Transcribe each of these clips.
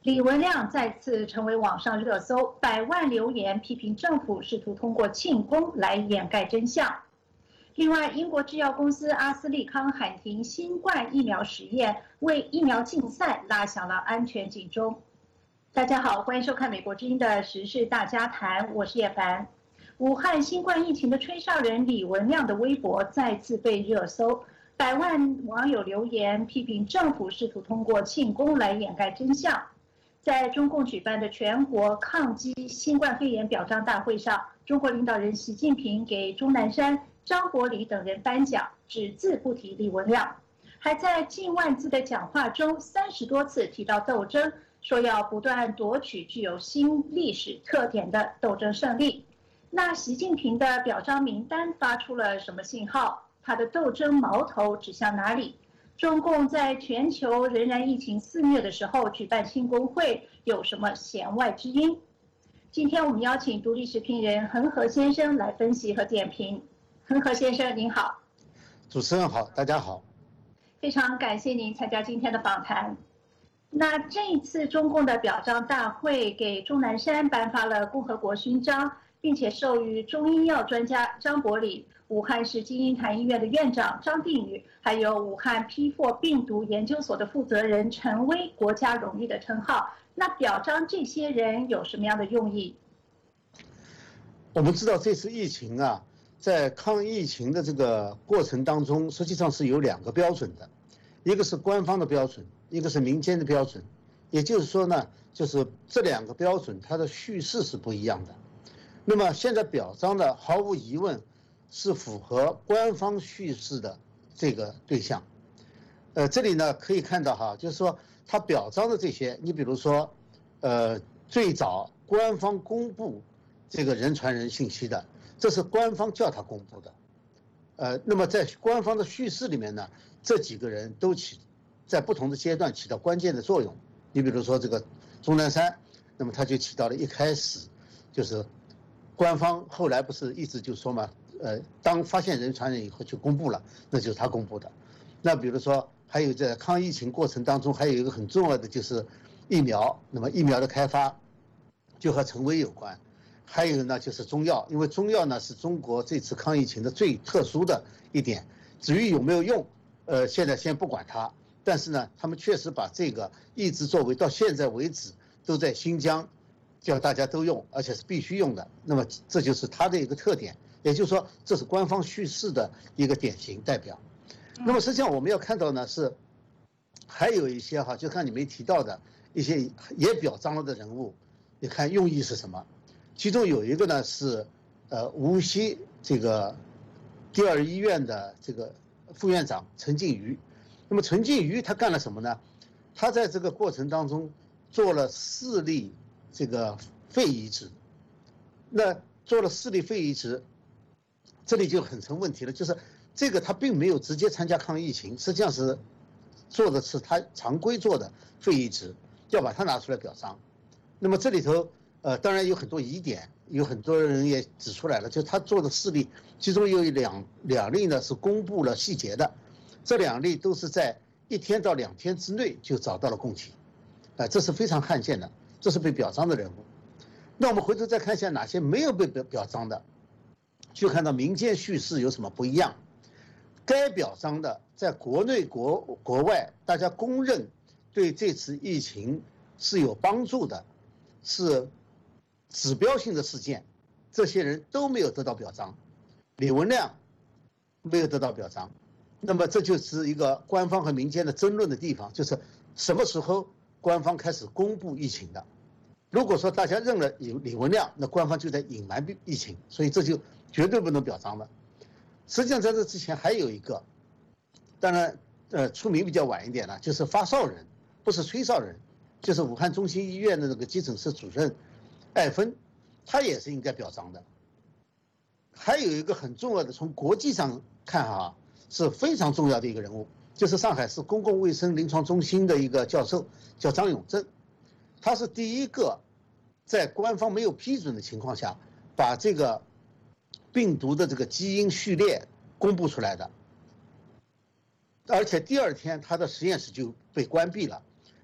李文亮再次成为网上热搜，百万留言批评政府试图通过庆功来掩盖真相。另外，英国制药公司阿斯利康喊停新冠疫苗实验，为疫苗竞赛拉响了安全警钟。大家好，欢迎收看美国之音的时事大家谈，我是叶凡。武汉新冠疫情的吹哨人李文亮的微博再次被热搜，百万网友留言批评政府试图通过庆功来掩盖真相。在中共举办的全国抗击新冠肺炎表彰大会上，中国领导人习近平给钟南山、张伯礼等人颁奖，只字不提李文亮，还在近万字的讲话中30多次提到斗争，说要不断夺取具有新历史特点的斗争胜利。那习近平的表彰名单发出了什么信号？他的斗争矛头指向哪里？中共在全球仍然疫情肆虐的时候举办庆功会，有什么弦外之音？今天我们邀请独立时评人恒河先生来分析和点评。恒河先生您好。 主持人好，大家好。 非常感谢您参加今天的访谈。那这一次中共的表彰大会给钟南山颁发了共和国勋章，并且授予中医药专家张伯礼、武汉市金银潭医院的院长张定宇，还有武汉 P4 病毒研究所的负责人陈薇国家荣誉的称号。那表彰这些人有什么样的用意？ 我们知道这次疫情啊，在抗疫情的这个过程当中，实际上是有2个标准的，一个是官方的标准，一个是民间的标准。也就是说呢，就是这2个标准它的叙事是不一样的。那么现在表彰的毫无疑问是符合官方叙事的这个对象。这里呢可以看到哈，就是说他表彰的这些，你比如说，最早官方公布这个人传人信息的，这是官方叫他公布的。那么在官方的叙事里面呢，这几个人都在不同的阶段起到关键的作用。你比如说这个钟南山，那么他就起到了一开始就是官方后来不是一直就说嘛，当发现人传人以后就公布了，那就是他公布的。那比如说还有在抗疫情过程当中，还有一个很重要的就是疫苗，那么疫苗的开发就和陈薇有关。还有呢就是中药，因为中药呢是中国这次抗疫情的最特殊的一点。至于有没有用，现在先不管它，但是呢他们确实把这个一直作为到现在为止都在新疆叫大家都用，而且是必须用的。那么这就是它的一个特点，也就是说这是官方叙事的一个典型代表。那么实际上我们要看到呢是还有一些哈，就看你没提到的一些也表彰了的人物，你看用意是什么？其中有一个呢是无锡这个第2医院的这个副院长陈静瑜。那么陈静瑜他干了什么呢？他在这个过程当中做了4例这个肺移植。那做了4例肺移植，这里就很成问题了，就是这个他并没有直接参加抗疫情，实际上是做的是他常规做的肺移植，要把它拿出来表彰。那么这里头当然有很多疑点，有很多人也指出来了，就他做的4例，其中有两例呢是公布了细节的，这2例都是在1天到2天之内就找到了供体，这是非常罕见的，这是被表彰的人物。那我们回头再看一下哪些没有被表彰的，就看到民间叙事有什么不一样。该表彰的在国内国外大家公认对这次疫情是有帮助的，是指标性的事件，这些人都没有得到表彰。李文亮没有得到表彰，那么这就是一个官方和民间的争论的地方，就是什么时候官方开始公布疫情的。如果说大家认了李文亮，那官方就在隐瞒疫情，所以这就绝对不能表彰了。实际上在这之前还有一个，当然出名比较晚一点了，就是发哨人，不是吹哨人，就是武汉中心医院的那个急诊室主任艾芬，他也是应该表彰的。还有一个很重要的，从国际上看啊，是非常重要的一个人物，就是上海市公共卫生临床中心的一个教授，叫张永正。他是第一个在官方没有批准的情况下，把这个病毒的这个基因序列公布出来的，而且第2天他的实验室就被关闭了。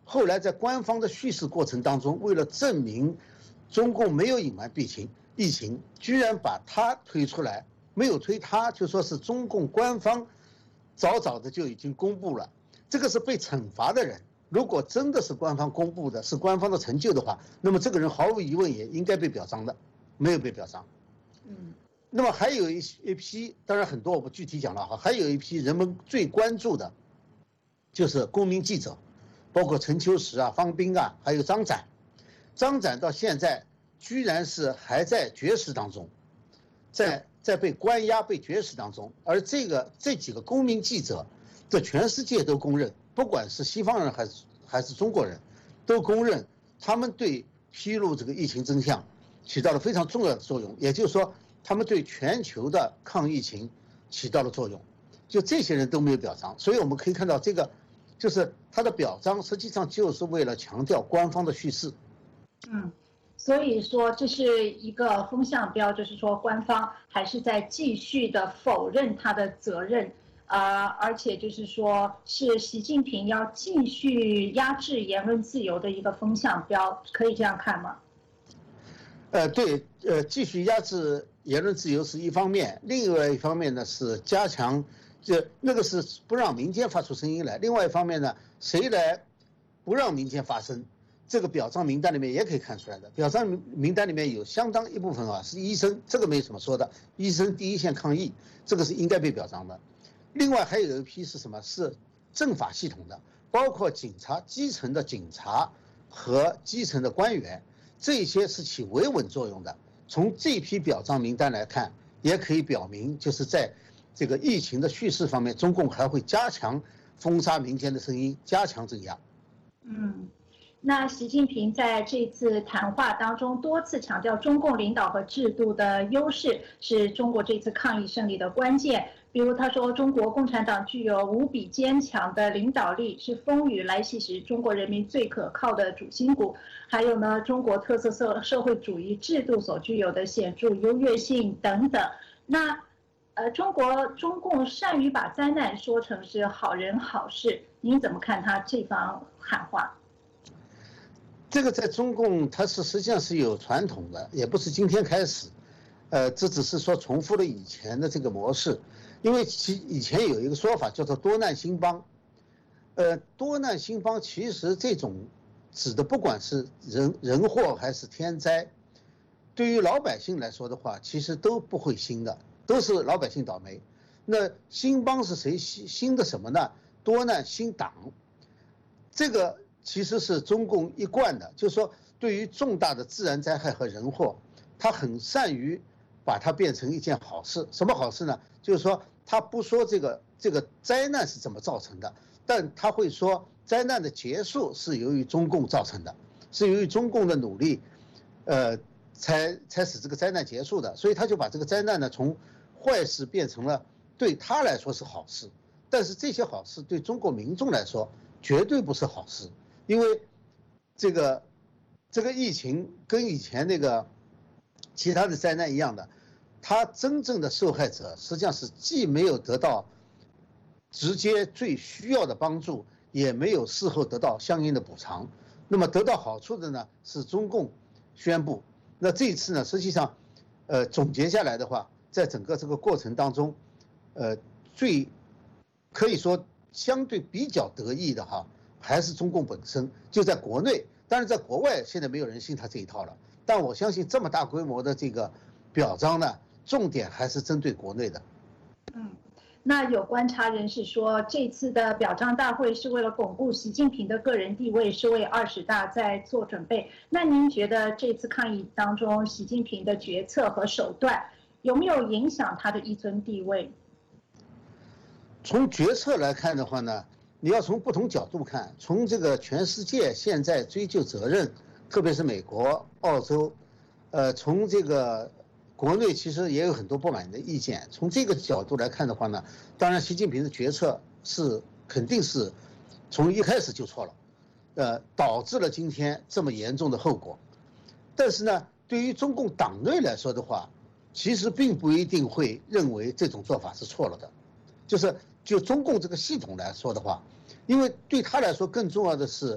后来在官方的叙事过程当中，为了证明中共没有隐瞒疫情，居然把他推出来，没有推他，就说是中共官方早早的就已经公布了，这个是被惩罚的人。如果真的是官方公布的，是官方的成就的话，那么这个人毫无疑问也应该被表彰的，没有被表彰。那么还有一批，当然很多我不具体讲了哈，还有一批人们最关注的，就是公民记者，包括陈秋实啊、方斌啊，还有张展。张展到现在居然是还在绝食当中，在被关押、被绝食当中。而这几个公民记者，这全世界都公认，不管是西方人还是中国人，都公认他们对披露这个疫情真相起到了非常重要的作用。也就是说，他们对全球的抗疫情起到了作用。就这些人都没有表彰，所以我们可以看到，这个就是他的表彰，实际上就是为了强调官方的叙事。 所以说这是一个风向标，就是说官方还是在继续的否认他的责任，而且就是说是习近平要继续压制言论自由的一个风向标，可以这样看吗？ 对，继续压制言论自由是一方面，另外一方面呢是加强，那个是不让民间发出声音来。另外一方面呢，谁来不让民间发声？这个表彰名单里面也可以看出来的。表彰名单里面有相当一部分是医生，这个没什么说的，医生第一线抗疫，这个是应该被表彰的。另外还有一批是什么？是政法系统的，包括警察、基层的警察和基层的官员，这些是起维稳作用的。从这批表彰名单来看，也可以表明，就是在这个疫情的叙事方面，中共还会加强封杀民间的声音，加强镇压。 那习近平在这次谈话当中多次强调，中共领导和制度的优势是中国这次抗疫胜利的关键。比如他说，中国共产党具有无比坚强的领导力，是风雨来袭时中国人民最可靠的主心骨。还有呢，中国特色社会主义制度所具有的显著优越性等等。那中共善于把灾难说成是好人好事，您怎么看他这番喊话？ 这个在中共它是实际上是有传统的，也不是今天开始，这只是说重复了以前的这个模式。因为以前有一个说法叫做多难兴邦，多难兴邦其实这种指的不管是人祸还是天灾，对于老百姓来说的话，其实都不会兴的，都是老百姓倒霉。那兴邦是谁兴的什么呢？多难兴党，这个其实是中共一贯的，就是说对于重大的自然灾害和人祸，他很善于把它变成一件好事。什么好事呢？就是说他不说这个灾难是怎么造成的，但他会说灾难的结束是由于中共造成的，是由于中共的努力，才使这个灾难结束的。所以他就把这个灾难呢从坏事变成了对他来说是好事，但是这些好事对中国民众来说绝对不是好事。因为这个疫情跟以前那个其他的灾难一样的，他真正的受害者实际上是既没有得到直接最需要的帮助，也没有事后得到相应的补偿。那么得到好处的呢是中共宣布。那这一次呢，实际上总结下来的话，在整个这个过程当中，最可以说相对比较得意的还是中共本身，就在国内。当然在国外现在没有人信他这一套了，但我相信这么大规模的这个表彰呢，重点还是针对国内的。 那有观察人士说，这次的表彰大会是为了巩固习近平的个人地位，是为20大在做准备。那您觉得这次抗疫当中，习近平的决策和手段有没有影响他的一尊地位？ 从决策来看的话呢，你要从不同角度看，从这个全世界现在追究责任，特别是美国、澳洲，从这个国内其实也有很多不满的意见。从这个角度来看的话呢，当然习近平的决策肯定是从一开始就错了，导致了今天这么严重的后果。但是呢，对于中共党内来说的话，其实并不一定会认为这种做法是错了的。就中共这个系统来说的话，因为对他来说更重要的是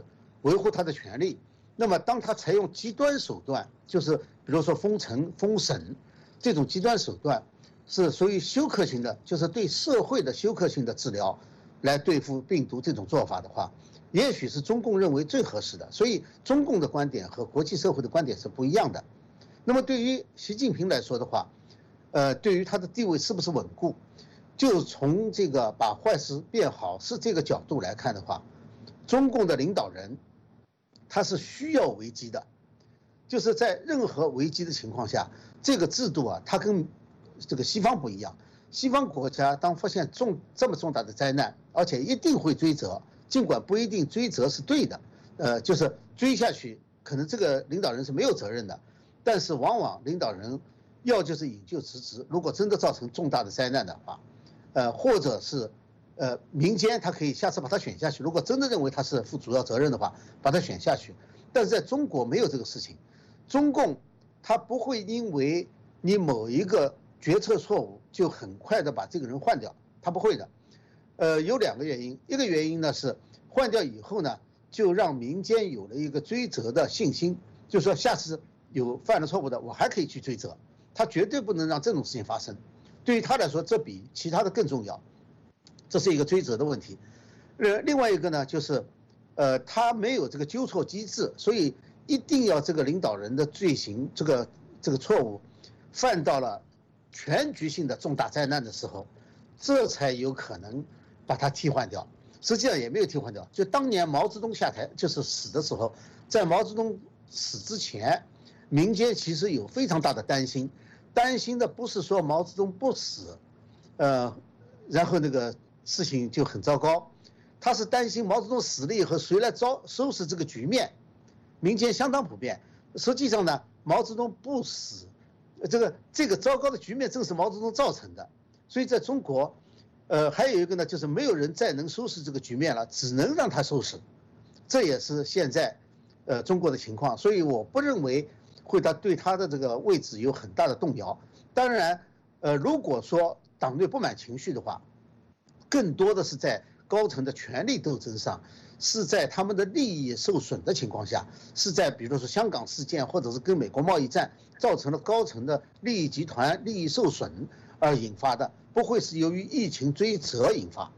维护他的权利。那么当他采用极端手段，就是比如说封城、封省这种极端手段，是属于休克性的，就是对社会的休克性的治疗，来对付病毒这种做法的话，也许是中共认为最合适的。所以中共的观点和国际社会的观点是不一样的。那么对于习近平来说的话，对于他的地位是不是稳固，就从这个把坏事变好是这个角度来看的话，中共的领导人他是需要危机的，就是在任何危机的情况下，这个制度啊，它跟这个西方不一样。西方国家当发现这么重大的灾难，而且一定会追责，尽管不一定追责是对的，就是追下去，可能这个领导人是没有责任的，但是往往领导人要就是引咎辞职，如果真的造成重大的灾难的话，或者是民间他可以下次把他选下去，如果真的认为他是负主要责任的话，把他选下去。但是在中国没有这个事情，中共他不会因为你某一个决策错误就很快的把这个人换掉，他不会的。有2个原因，一个原因呢是换掉以后呢，就让民间有了一个追责的信心，就是说下次有犯了错误的，我还可以去追责，他绝对不能让这种事情发生。对于他来说，这比其他的更重要，这是一个追责的问题。另外一个呢，就是他没有这个纠错机制，所以一定要这个领导人的罪行这个错误犯到了全局性的重大灾难的时候，这才有可能把他替换掉。实际上也没有替换掉，就当年毛泽东下台就是死的时候，在毛泽东死之前，民间其实有非常大的担心的不是说毛泽东不死，然后那个事情就很糟糕，他是担心毛泽东死了以后谁来收拾这个局面，民间相当普遍。实际上呢，毛泽东不死，这个糟糕的局面正是毛泽东造成的。所以在中国，还有一个呢，就是没有人再能收拾这个局面了，只能让他收拾，这也是现在中国的情况。所以我不认为会对他的这个位置有很大的动摇。当然，如果说党内不满情绪的话，更多的是在高层的权力斗争上，是在他们的利益受损的情况下，是在比如说香港事件或者是跟美国贸易战造成了高层的利益集团利益受损而引发的，不会是由于疫情追责引发。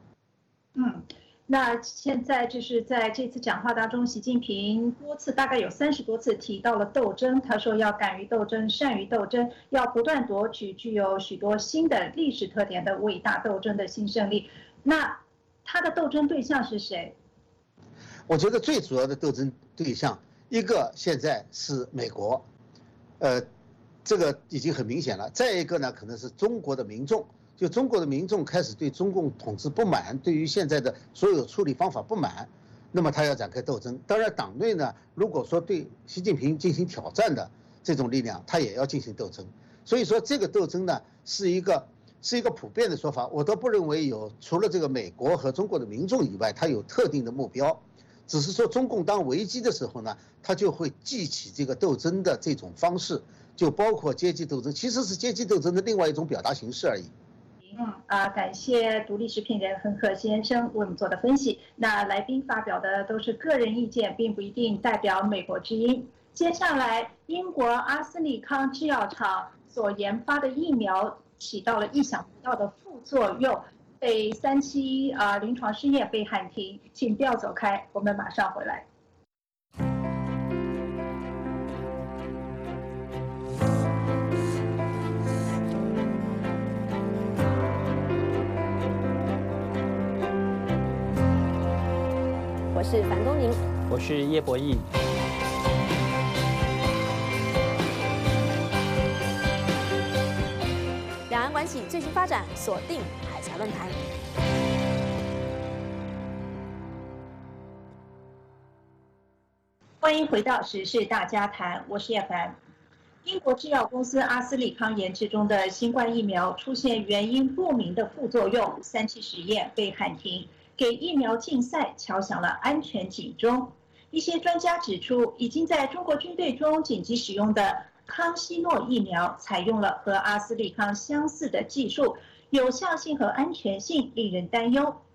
那现在就是在这次讲话当中，习近平多次，大概有30多次提到了斗争。他说要敢于斗争，善于斗争，要不断夺取具有许多新的历史特点的伟大斗争的新胜利。那他的斗争对象是谁？ 我觉得最主要的斗争对象，一个现在是美国，这个已经很明显了。再一个呢，可能是中国的民众。就中国的民众开始对中共统治不满，对于现在的所有处理方法不满，那么他要展开斗争。当然，党内呢，如果说对习近平进行挑战的这种力量，他也要进行斗争。所以说，这个斗争呢，是一个普遍的说法。我都不认为除了这个美国和中国的民众以外，他有特定的目标。只是说，中共当危机的时候呢，他就会记起这个斗争的这种方式，就包括阶级斗争，其实是阶级斗争的另外一种表达形式而已。 感谢独立时评人亨克先生为我们做的分析。那来宾发表的都是个人意见，并不一定代表美国之音。接下来，英国阿斯利康制药厂所研发的疫苗起到了意想不到的副作用，被3期临床试验被喊停。请不要走开，我们马上回来。 我是樊东宁， 我是叶博弈。 两岸关系最新发展，锁定海峡论坛。 欢迎回到时事大家谈，我是叶凡。英国制药公司阿斯利康研制中的新冠疫苗出现原因不明的副作用，3期实验被喊停，给疫苗竞赛敲响了安全警钟。一些专家指出，已经在中国军队中紧急使用的康希诺疫苗采用了和阿斯利康相似的技术，有效性和安全性令人担忧。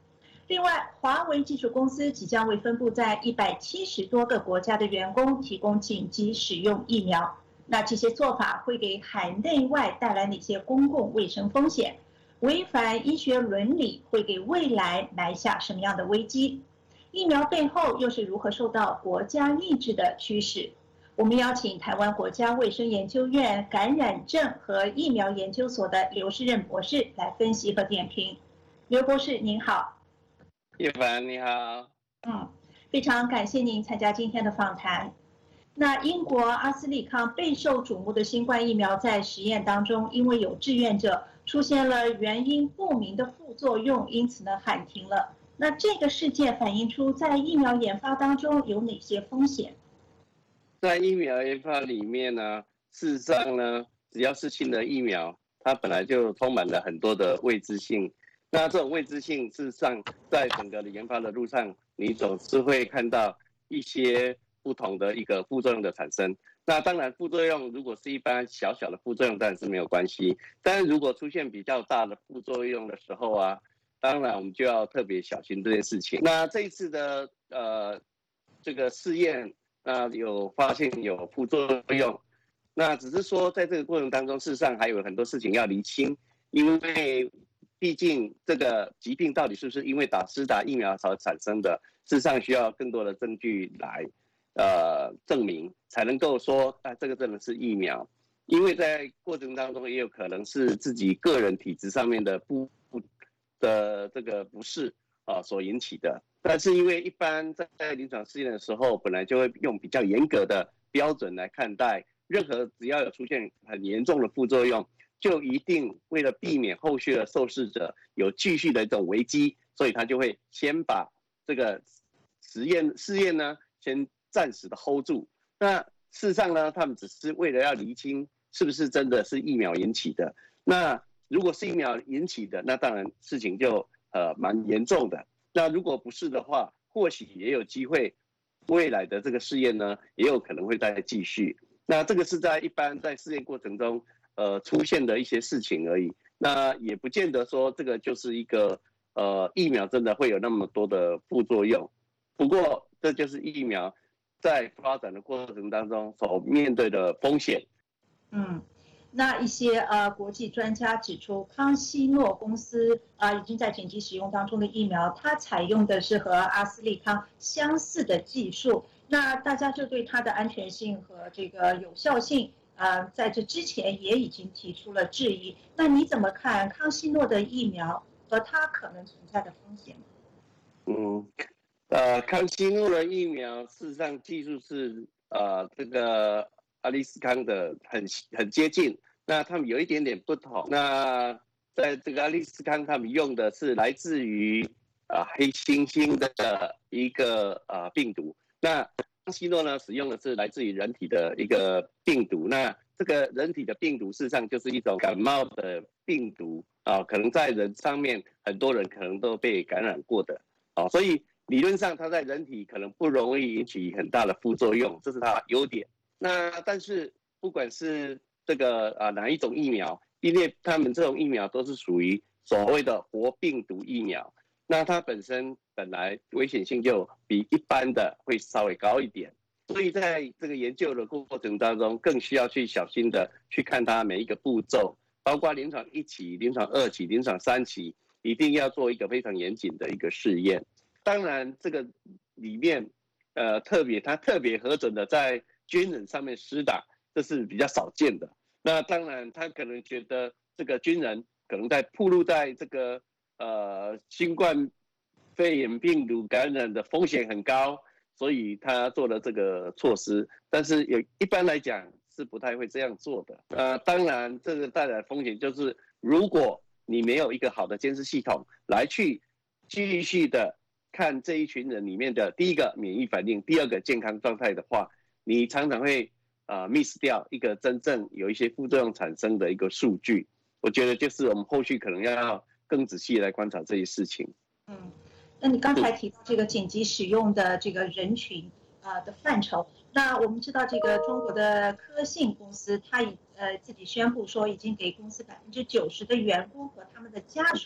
另外，华为技术公司即将为分布在170多个国家的员工提供紧急使用疫苗。那这些做法会给海内外带来哪些公共卫生风险？违反医学伦理会给未来埋下什么样的危机？疫苗背后又是如何受到国家意志的驱使？我们邀请台湾国家卫生研究院感染症和疫苗研究所的刘世任博士来分析和点评。刘博士您好。 叶凡你好。 非常感谢您参加今天的访谈。那英国阿斯利康备受瞩目的新冠疫苗在实验当中，因为有志愿者出现了原因不明的副作用，因此呢喊停了。那这个事件反映出在疫苗研发当中有哪些风险？ 在疫苗研发里面呢，事实上呢，只要是新的疫苗，它本来就充满了很多的未知性。那这种未知性，事实上在整个的研发的路上，你总是会看到一些不同的一个副作用的产生。那当然，副作用如果是一般小小的副作用，当然是没有关系。但是如果出现比较大的副作用的时候啊，当然我们就要特别小心这件事情。那这一次的这个试验，有发现有副作用，那只是说在这个过程当中，事实上还有很多事情要厘清，因为毕竟这个疾病到底是不是因为施打疫苗所产生的，事实上需要更多的证据来证明，才能够说这个真的是疫苗。因为在过程当中也有可能是自己个人体质上面的这个不适所引起的。但是因为一般在临床试验的时候，本来就会用比较严格的标准来看待，任何只要有出现很严重的副作用，就一定为了避免后续的受试者有继续的一种危机，所以他就会先把这个试验呢先暂时的 hold 住。那事实上呢，他们只是为了要厘清是不是真的是疫苗引起的。那如果是疫苗引起的，那当然事情就蛮严重的。那如果不是的话，或许也有机会，未来的这个试验呢，也有可能会再继续。那这个是在一般在试验过程中，出现的一些事情而已。那也不见得说这个就是一个疫苗真的会有那么多的副作用。不过这就是疫苗在发展的过程当中所面对的风险。 那一些国际专家指出，康希诺公司已经在紧急使用当中的疫苗，它采用的是和阿斯利康相似的技术。那大家就对它的安全性和这个有效性，在这之前也已经提出了质疑。那你怎么看康希诺的疫苗和它可能存在的风险？ 康希诺的疫苗事实上技术是这个阿利斯康的很接近，那他们有一点点不同。那在这个阿利斯康，他们用的是来自于黑猩猩的一个病毒。那康希诺呢，使用的是来自于人体的一个病毒。那这个人体的病毒事实上就是一种感冒的病毒可能在人上面很多人可能都被感染过的所以理论上它在人体可能不容易引起很大的副作用，这是它的优点。那但是不管是这个哪一种疫苗，因为他们这种疫苗都是属于所谓的活病毒疫苗，那它本来危险性就比一般的会稍微高一点，所以在这个研究的过程当中，更需要去小心的去看它每一个步骤，包括临床1期、临床2期、临床3期，一定要做一个非常严谨的一个试验。当然，这个里面它特别核准的在军人上面施打，这是比较少见的。那当然，他可能觉得这个军人可能暴露在这个新冠肺炎病毒感染的风险很高，所以他做了这个措施。但是一般来讲是不太会这样做的。当然，这个带来的风险就是，如果你没有一个好的监视系统来去继续的看这一群人里面的第一个免疫反应，第二个健康状态的话，你常常会miss 掉一个真正有一些副作用产生的一个数据。我觉得就是我们后续可能要更仔细来观察这些事情。 那你刚才提到这个紧急使用的这个人群的范畴，那我们知道这个中国的科信公司，它自己宣布说已经给公司90%的员工和他们的家属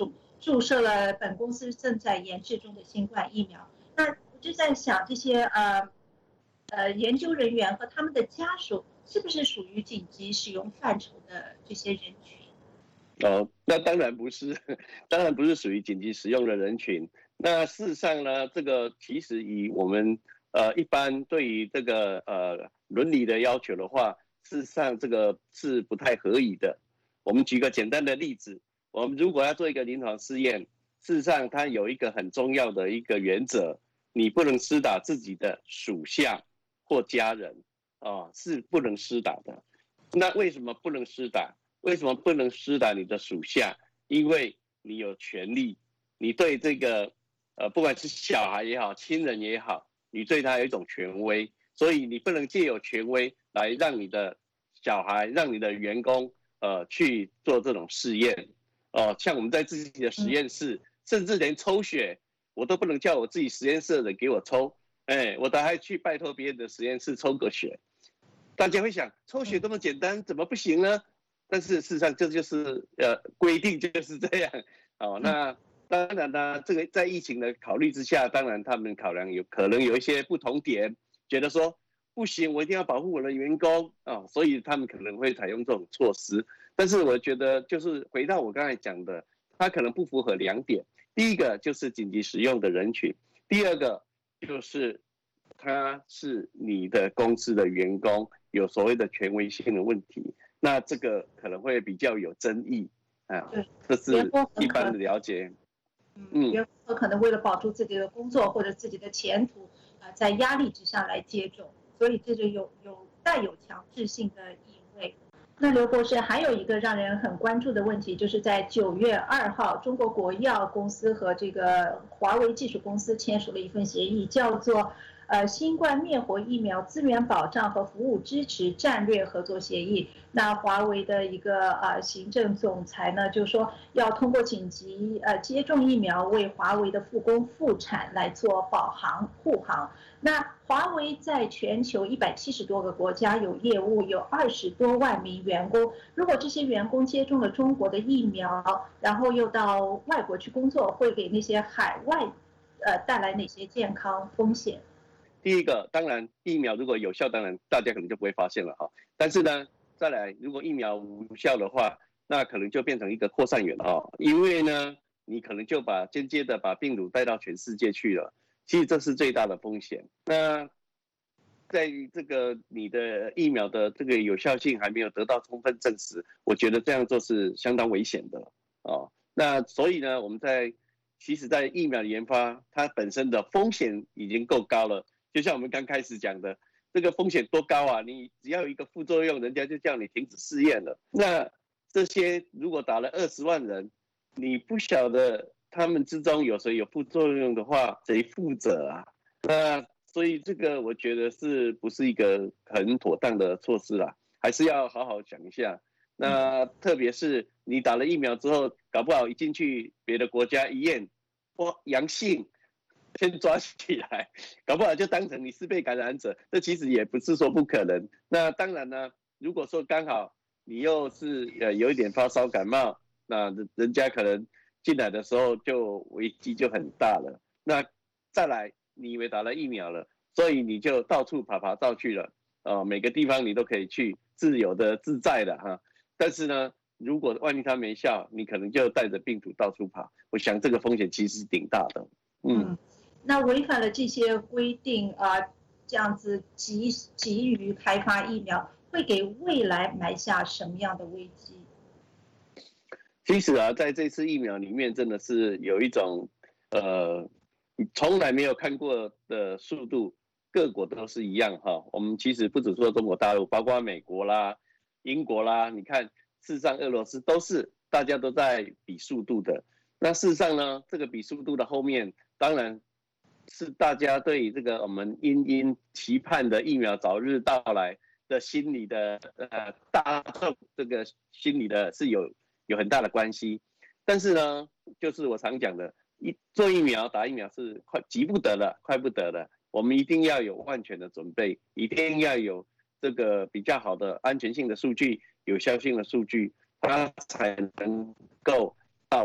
注射了本公司正在研制中的新冠疫苗。那我就在想，这些研究人员和他们的家属是不是属于紧急使用范畴的这些人群？ 哦，那当然不是，当然不是属于紧急使用的人群。那事实上呢，这个其实以我们一般对于这个伦理的要求的话，事实上这个是不太合理的。我们举个简单的例子，我们如果要做一个临床试验，事实上它有一个很重要的一个原则，你不能施打自己的属下或家人是不能施打的。那为什么不能施打？为什么不能施打你的属下？因为你有权利，你对这个不管是小孩也好，亲人也好，你对他有一种权威，所以你不能借由权威来让你的小孩、让你的员工去做这种试验。像我们在自己的实验室，甚至连抽血我都不能叫我自己实验室的人给我抽，我都还去拜托别人的实验室抽个血。大家会想，抽血这么简单，怎么不行呢？但是事实上，这就是规定就是这样。那当然呢，这个在疫情的考虑之下，当然他们考量可能有一些不同点，觉得说不行，我一定要保护我的员工所以他们可能会采用这种措施。但是我觉得，就是回到我刚才讲的，它可能不符合2点。第一个就是紧急使用的人群，第二个就是他是你的公司的员工，有所谓的权威性的问题。那这个可能会比较有争议这是一般的了解。 员工可能为了保住自己的工作或者自己的前途，在压力之下来接种，所以这就带有强制性的意味。那刘博士，还有一个让人很关注的问题，就是在9月2号，中国国药公司和这个华为技术公司签署了一份协议，叫做新冠灭活疫苗资源保障和服务支持战略合作协议。那华为的一个行政总裁呢，就说要通过紧急接种疫苗，为华为的复工复产来做保航护航。那华为在全球170多个国家有业务，有20多万名员工。如果这些员工接种了中国的疫苗，然后又到外国去工作，会给那些海外带来哪些健康风险？ 第一个，当然疫苗如果有效，当然大家可能就不会发现了但是呢，再来，如果疫苗无效的话，那可能就变成一个扩散源因为呢，你可能就间接的把病毒带到全世界去了。其实这是最大的风险。那在这个你的疫苗的这个有效性还没有得到充分证实，我觉得这样做是相当危险的那所以呢，我们其实在疫苗的研发，它本身的风险已经够高了。就像我们刚开始讲的，这个风险多高啊！你只要有一个副作用，人家就叫你停止试验了。那这些如果打了20万人，你不晓得他们之中有谁有副作用的话，谁负责啊？那所以这个我觉得是不是一个很妥当的措施啦？还是要好好想一下。那特别是你打了疫苗之后，搞不好一进去别的国家一验，阳性。先抓起来，搞不好就当成你是被感染者，这其实也不是说不可能。那当然呢，如果说刚好你又是有一点发烧感冒，那人家可能进来的时候就危机就很大了。那再来，你以为打了疫苗了，所以你就到处爬照去了每个地方你都可以去，自由的自在的但是呢，如果万一它没效，你可能就带着病毒到处跑。我想这个风险其实是挺大的。 那违反了这些规定这样子急于开发疫苗，会给未来埋下什么样的危机？ 其实在这次疫苗里面，真的是有一种从来没有看过的速度，各国都是一样我们其实不只说中国大陆，包括美国啦、英国啦，你看，事实上俄罗斯大家都在比速度的。那事实上呢，这个比速度的后面，当然是大家对这个我们殷期盼的疫苗早日到来的心理的大众这个心理的是有很大的关系。但是呢，就是我常讲的，做疫苗打疫苗是急不得了，快不得了。我们一定要有万全的准备，一定要有这个比较好的安全性的数据、有效性的数据，它才能够到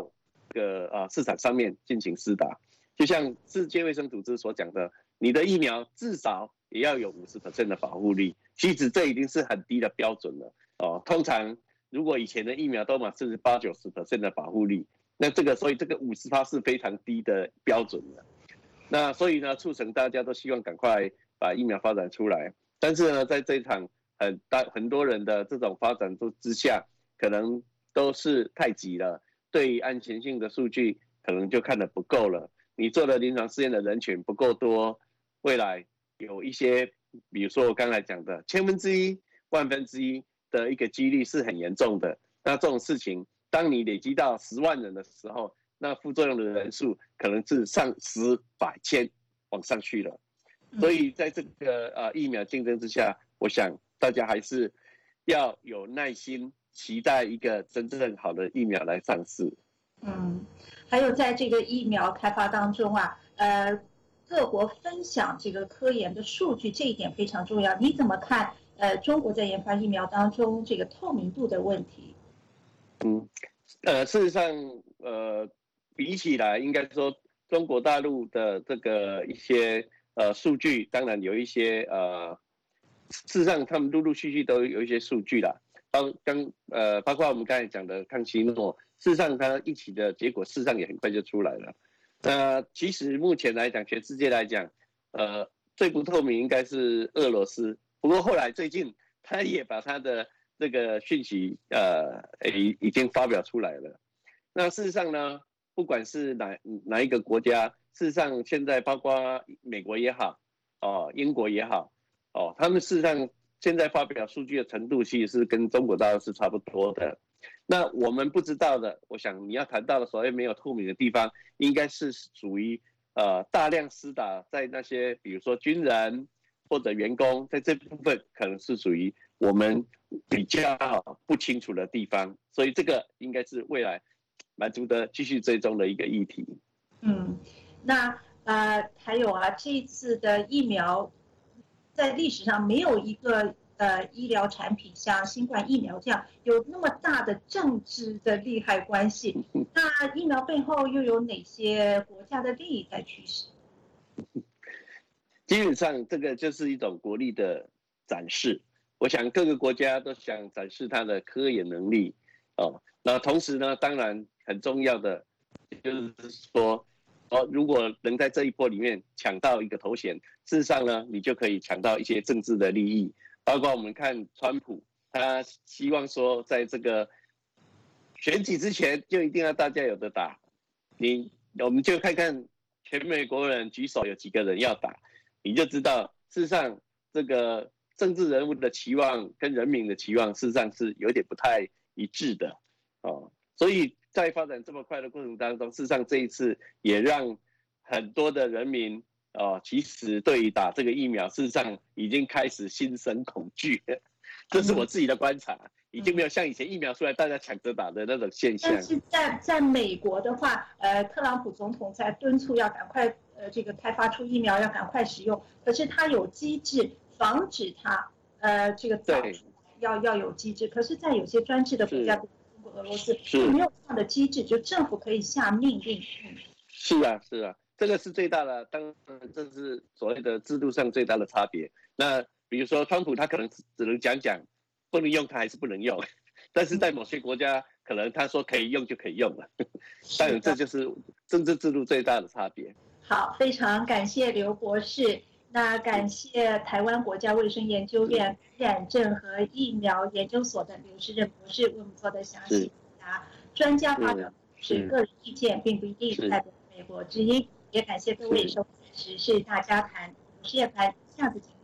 个市场上面进行施打。就像世界卫生组织所讲的，你的疫苗至少也要有50% 的保护力，其实这已经是很低的标准了哦。通常如果以前的疫苗都嘛是80-90% 的保护力，那所以这个50%是非常低的标准了。那所以呢，促成大家都希望赶快把疫苗发展出来，但是呢，在这一场很多人的这种发展之下，可能都是太急了，对安全性的数据可能就看得不够了。你做的临床试验的人群不够多，未来有一些，比如说我刚才讲的1/1000、1/1000的一个几率是很严重的。那这种事情，当你累积到10万人的时候，那副作用的人数可能是上10、100、1000往上去了。所以在这个疫苗竞争之下，我想大家还是要有耐心，期待一个真正好的疫苗来上市。 还有在这个疫苗开发当中啊，各国分享这个科研的数据，这一点非常重要。你怎么看？中国在研发疫苗当中这个透明度的问题？ 事实上，比起来，应该说中国大陆的这个一些数据，当然有一些事实上他们陆陆续续都有一些数据啦。包括我们刚才讲的康希诺，事实上它一起的结果，事实上也很快就出来了。其实目前来讲，全世界来讲，最不透明应该是俄罗斯。不过后来最近，他也把他的这个讯息已经发表出来了。那事实上呢，不管是哪一个国家，事实上现在包括美国也好，英国也好，他们事实上现在发表数据的程度其实是跟中国大陆是差不多的。那我们不知道的，我想你要谈到的所谓没有透明的地方，应该是属于大量施打在那些比如说军人或者员工，在这部分可能是属于我们比较不清楚的地方，所以这个应该是未来蛮值得继续追踪的一个议题。 那还有啊，这一次的疫苗在历史上没有一个医疗产品像新冠疫苗这样有那么大的政治的利害关系。那疫苗背后又有哪些国家的利益在驱使？ 基本上这个就是一种国力的展示，我想各个国家都想展示它的科研能力那同时呢，当然很重要的就是说如果能在这一波里面抢到一个头衔，事实上呢，你就可以抢到一些政治的利益，包括我们看川普，他希望说在这个选举之前就一定要大家有得打，我们就看看全美国人举手有几个人要打，你就知道事实上这个政治人物的期望跟人民的期望事实上是有点不太一致的所以在发展这么快的过程当中，事实上这一次也让很多的人民其实对于打这个疫苗，事实上已经开始心生恐惧，这是我自己的观察，已经没有像以前疫苗出来大家抢着打的那种现象。 但是在美国的话，特朗普总统在敦促要赶快这个开发出疫苗，要赶快使用，可是他有机制防止它这个早出来，要有机制，可是，在有些专制的国家，中国、俄罗斯没有这样的机制，就政府可以下命令。 是啊，这个是最大的，当然这是所谓的制度上最大的差别。那比如说川普他可能只能讲，不能用他还是不能用，但是在某些国家可能他说可以用就可以用了，当然这就是政治制度最大的差别。 好，非常感谢刘博士。那感谢台湾国家卫生研究院感染症和疫苗研究所的刘世任博士为我们做的详细解答。专家发表是个人意见，并不一定代表美国之音。也感谢各位收看《时事大家谈》，我是叶凡，下次见。